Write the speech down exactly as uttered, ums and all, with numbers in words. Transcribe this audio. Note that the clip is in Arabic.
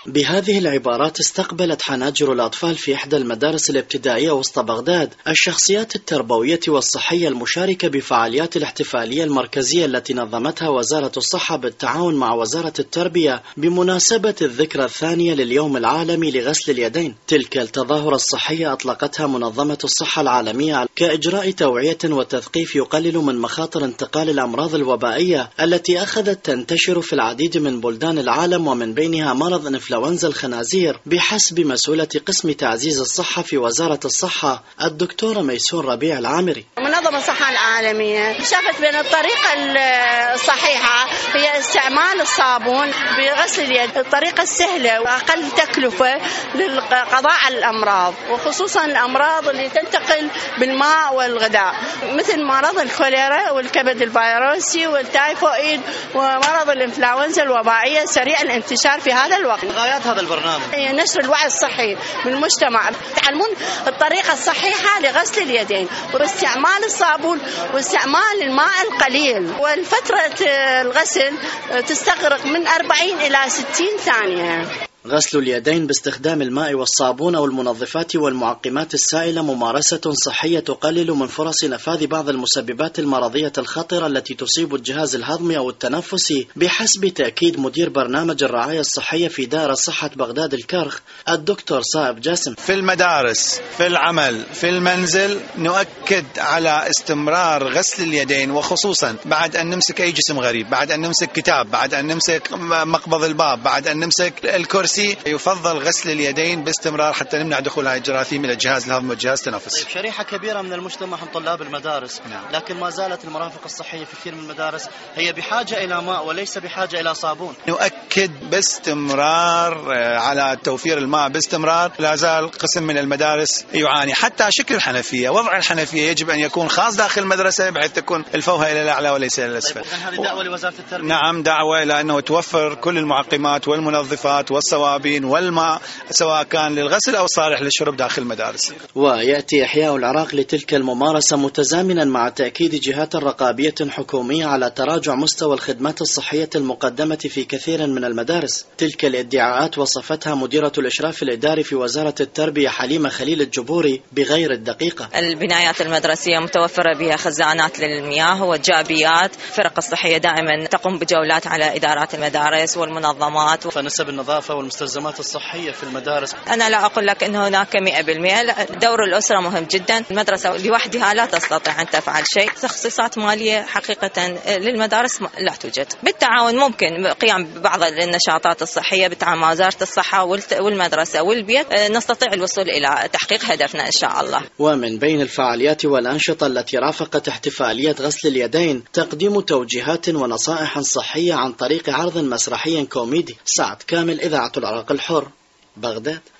بهذه العبارات استقبلت حناجر الأطفال في إحدى المدارس الابتدائية وسط بغداد الشخصيات التربوية والصحية المشاركة بفعاليات الاحتفالية المركزية التي نظمتها وزارة الصحة بالتعاون مع وزارة التربية بمناسبة الذكرى الثانية لليوم العالمي لغسل اليدين. تلك التظاهرة الصحية أطلقتها منظمة الصحة العالمية كإجراء توعية وتثقيف يقلل من مخاطر انتقال الأمراض الوبائية التي أخذت تنتشر في العديد من بلدان العالم، ومن بينها مرض إنفلونزا الخنازير، بحسب مسؤولة قسم تعزيز الصحة في وزارة الصحة الدكتورة ميسون ربيع العامري. منظمة الصحة العالمية شافت بأن الطريقة الصحيحة هي استعمال الصابون بغسل اليد، الطريقة السهلة وأقل تكلفة للقضاء على الأمراض، وخصوصا الأمراض اللي تنتقل بالماء والغذاء، مثل مرض الكوليرا والكبد الفيروسي والتايفويد ومرض الإنفلونزا الوبائية سريع الانتشار في هذا الوقت. غايات هذا البرنامج هي نشر الوعي الصحي بالمجتمع، تعلمون الطريقة الصحيحة لغسل اليدين واستعمال الصابون واستعمال الماء القليل، والفترة الغسل تستغرق من أربعين إلى ستين ثانية. غسل اليدين باستخدام الماء والصابون أو المنظفات والمعقمات السائلة ممارسة صحية تقلل من فرص نفاذ بعض المسببات المرضية الخطرة التي تصيب الجهاز الهضمي أو التنفسي، بحسب تأكيد مدير برنامج الرعاية الصحية في دائرة صحة بغداد الكرخ الدكتور صائب جاسم. في المدارس، في العمل، في المنزل نؤكد على استمرار غسل اليدين، وخصوصا بعد أن نمسك أي جسم غريب، بعد أن نمسك كتاب، بعد أن نمسك مقبض الباب، بعد أن نمسك الكرسي، يفضل غسل اليدين باستمرار حتى نمنع دخول هاي الجراثيم إلى الجهاز الهضمي والجهاز التنفسي. شريحة كبيرة من المجتمع هم طلاب المدارس، لكن ما زالت المرافق الصحية في كثير من المدارس هي بحاجة إلى ماء وليس بحاجة إلى صابون. نؤكد باستمرار على توفير الماء باستمرار. لا زال قسم من المدارس يعاني، حتى شكل الحنفية، وضع الحنفية يجب أن يكون خاص داخل المدرسة بحيث تكون الفوهة إلى الأعلى وليس إلى الأسفل. هذه دعوة لوزارة التربية. نعم، دعوة إلى أنه توفر كل المعقمات والمنظفات والصوابين والماء سواء كان للغسل أو صالح للشرب داخل المدارس. ويأتي إحياء العراق لتلك الممارسة متزامنا مع تأكيد جهات رقابية حكومية على تراجع مستوى الخدمات الصحية المقدمة في كثير من المدارس. تلك الادعاءات وصفتها مديرة الإشراف الإداري في وزارة التربية حليمة خليل الجبوري بغير الدقيقة. البنايات المدرسية متوفرة بها خزانات للمياه وجابيات. الفرق الصحية دائما تقوم بجولات على إدارات المدارس والمنظمات. فنسب النظافة والمستلزمات الصحية في المدارس، أنا لا أقول لك أنه هناك مئة بالمئة، دور الأسرة مهم جدا. المدرسة لوحدها لا تستطيع أن تفعل شيء. تخصيصات مالية حقيقة للمدارس لا توجد. بالتعاون ممكن قيام ببعض النشاطات الصحية بالتعاون مع وزارة الصحة والمدرسة والبيت، نستطيع الوصول إلى تحقيق هدفنا إن شاء الله. ومن بين الفعاليات والأنشطة التي رافقت احتفالية غسل اليدين تقديم توجيهات ونصائح صحية عن طريق عرض مسرحي كوميدي. سعد كامل، إذاعة العراق الحر، بغداد.